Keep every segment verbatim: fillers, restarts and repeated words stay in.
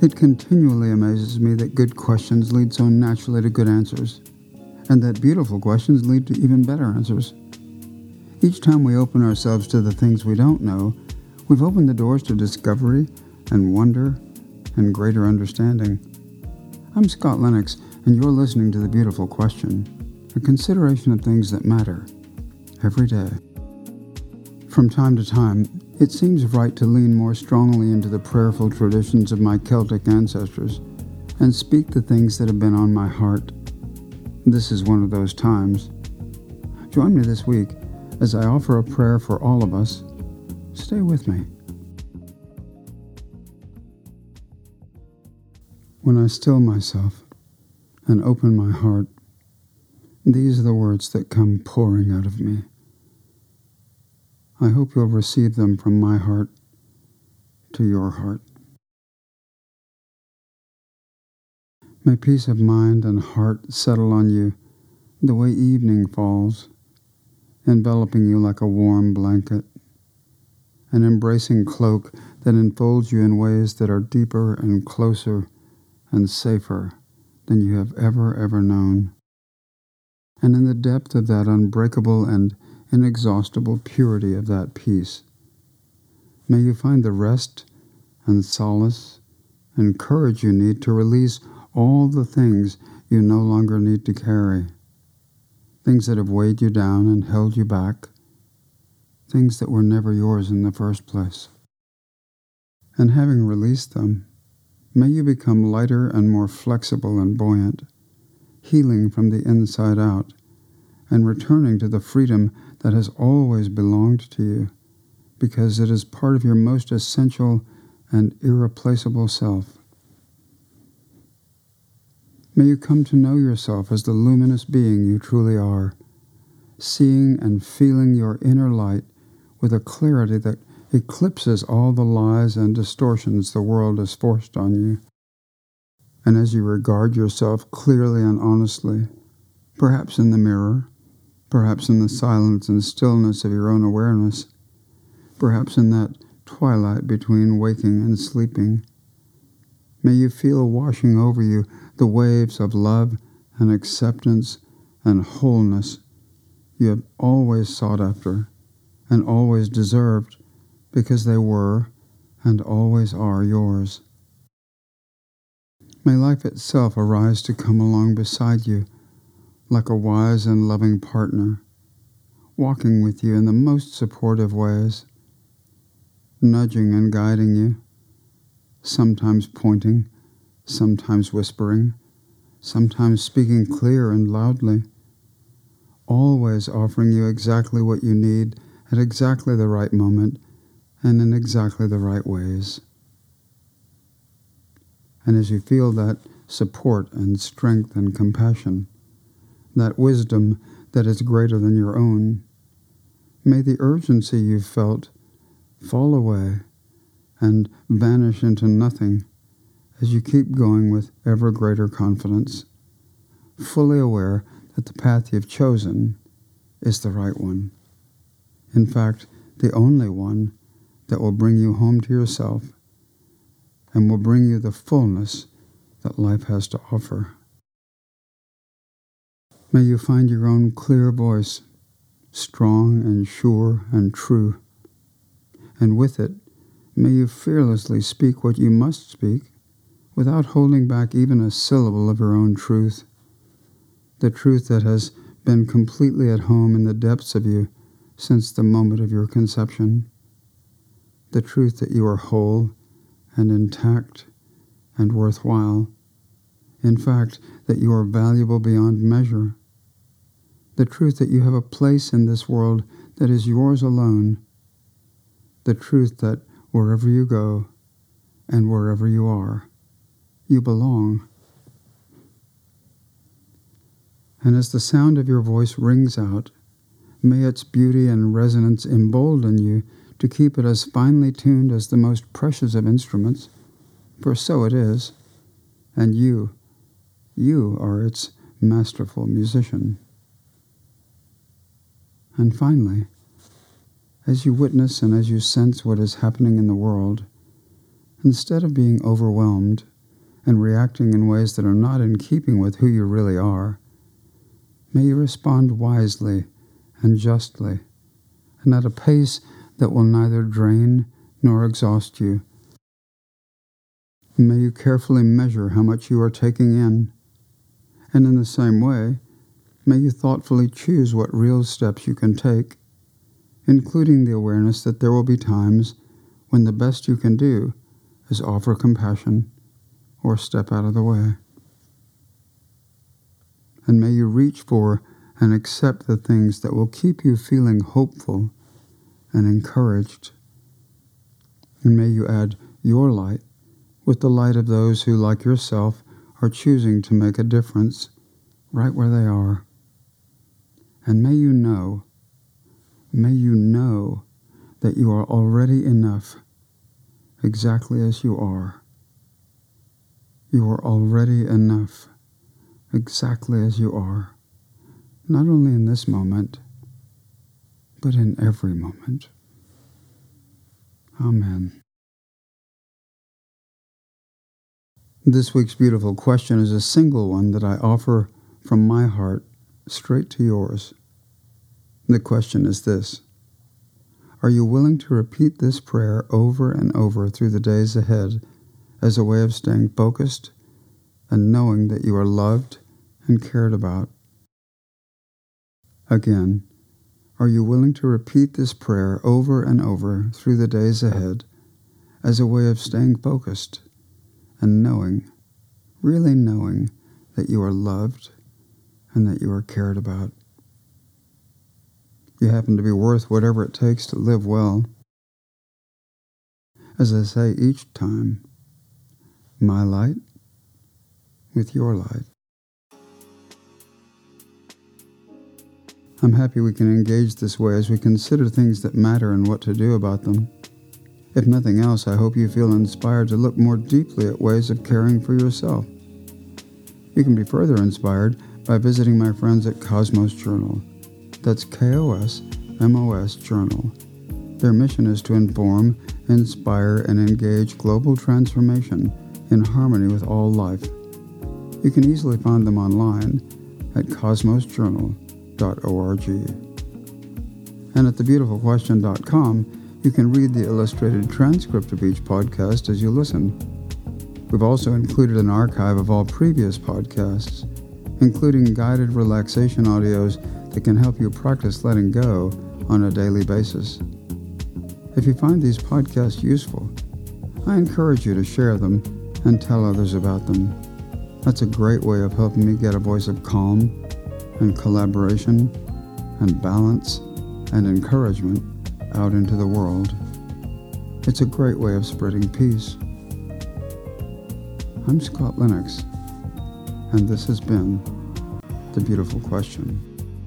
It continually amazes me that good questions lead so naturally to good answers, and that beautiful questions lead to even better answers. Each time we open ourselves to the things we don't know, we've opened the doors to discovery and wonder and greater understanding. I'm Scott Lennox, and you're listening to The Beautiful Question, a consideration of things that matter every day. From time to time, it seems right to lean more strongly into the prayerful traditions of my Celtic ancestors and speak the things that have been on my heart. This is one of those times. Join me this week as I offer a prayer for all of us. Stay with me. When I still myself and open my heart, these are the words that come pouring out of me. I hope you'll receive them from my heart to your heart. May peace of mind and heart settle on you the way evening falls, enveloping you like a warm blanket, an embracing cloak that enfolds you in ways that are deeper and closer and safer than you have ever, ever known. And in the depth of that unbreakable and inexhaustible purity of that peace, may you find the rest and solace and courage you need to release all the things you no longer need to carry, things that have weighed you down and held you back, things that were never yours in the first place. And having released them, may you become lighter and more flexible and buoyant, healing from the inside out, and returning to the freedom that has always belonged to you, because it is part of your most essential and irreplaceable self. May you come to know yourself as the luminous being you truly are, seeing and feeling your inner light with a clarity that eclipses all the lies and distortions the world has forced on you. And as you regard yourself clearly and honestly, perhaps in the mirror, perhaps in the silence and stillness of your own awareness, perhaps in that twilight between waking and sleeping, may you feel washing over you the waves of love and acceptance and wholeness you have always sought after and always deserved, because they were and always are yours. May life itself arise to come along beside you like a wise and loving partner, walking with you in the most supportive ways, nudging and guiding you, sometimes pointing, sometimes whispering, sometimes speaking clear and loudly, always offering you exactly what you need at exactly the right moment and in exactly the right ways. And as you feel that support and strength and compassion, that wisdom that is greater than your own, may the urgency you've felt fall away and vanish into nothing as you keep going with ever greater confidence, fully aware that the path you've chosen is the right one. In fact, the only one that will bring you home to yourself and will bring you the fullness that life has to offer. May you find your own clear voice, strong and sure and true, and with it, may you fearlessly speak what you must speak without holding back even a syllable of your own truth, the truth that has been completely at home in the depths of you since the moment of your conception, the truth that you are whole and intact and worthwhile, in fact, that you are valuable beyond measure, the truth that you have a place in this world that is yours alone, the truth that wherever you go and wherever you are, you belong. And as the sound of your voice rings out, may its beauty and resonance embolden you to keep it as finely tuned as the most precious of instruments, for so it is, and you, you are its masterful musician. And finally, as you witness and as you sense what is happening in the world, instead of being overwhelmed and reacting in ways that are not in keeping with who you really are, may you respond wisely and justly, and at a pace that will neither drain nor exhaust you. May you carefully measure how much you are taking in, and in the same way, may you thoughtfully choose what real steps you can take, including the awareness that there will be times when the best you can do is offer compassion or step out of the way. And may you reach for and accept the things that will keep you feeling hopeful and encouraged. And may you add your light with the light of those who, like yourself, are choosing to make a difference right where they are. And may you know, may you know that you are already enough, exactly as you are. You are already enough, exactly as you are, not only in this moment, but in every moment. Amen. This week's beautiful question is a single one that I offer from my heart straight to yours. The question is this: are you willing to repeat this prayer over and over through the days ahead as a way of staying focused and knowing that you are loved and cared about? Again, are you willing to repeat this prayer over and over through the days ahead as a way of staying focused and knowing, really knowing, that you are loved and that you are cared about? You happen to be worth whatever it takes to live well. As I say each time, my light with your light. I'm happy we can engage this way as we consider things that matter and what to do about them. If nothing else, I hope you feel inspired to look more deeply at ways of caring for yourself. You can be further inspired by visiting my friends at Cosmos Journal. That's K O S M O S Journal. Their mission is to inform, inspire, and engage global transformation in harmony with all life. You can easily find them online at cosmos journal dot org. And at the beautiful question dot com, you can read the illustrated transcript of each podcast as you listen. We've also included an archive of all previous podcasts, including guided relaxation audios that can help you practice letting go on a daily basis. If you find these podcasts useful, I encourage you to share them and tell others about them. That's a great way of helping me get a voice of calm and collaboration and balance and encouragement out into the world. It's a great way of spreading peace. I'm Scott Lennox, and this has been The Beautiful Question.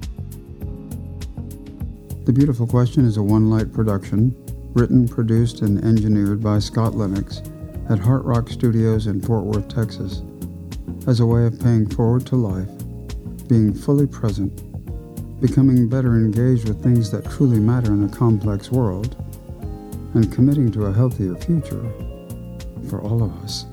The Beautiful Question is a One Light production, written, produced, and engineered by Scott Lennox at Heart Rock Studios in Fort Worth, Texas, as a way of paying forward to life, being fully present, becoming better engaged with things that truly matter in a complex world, and committing to a healthier future for all of us.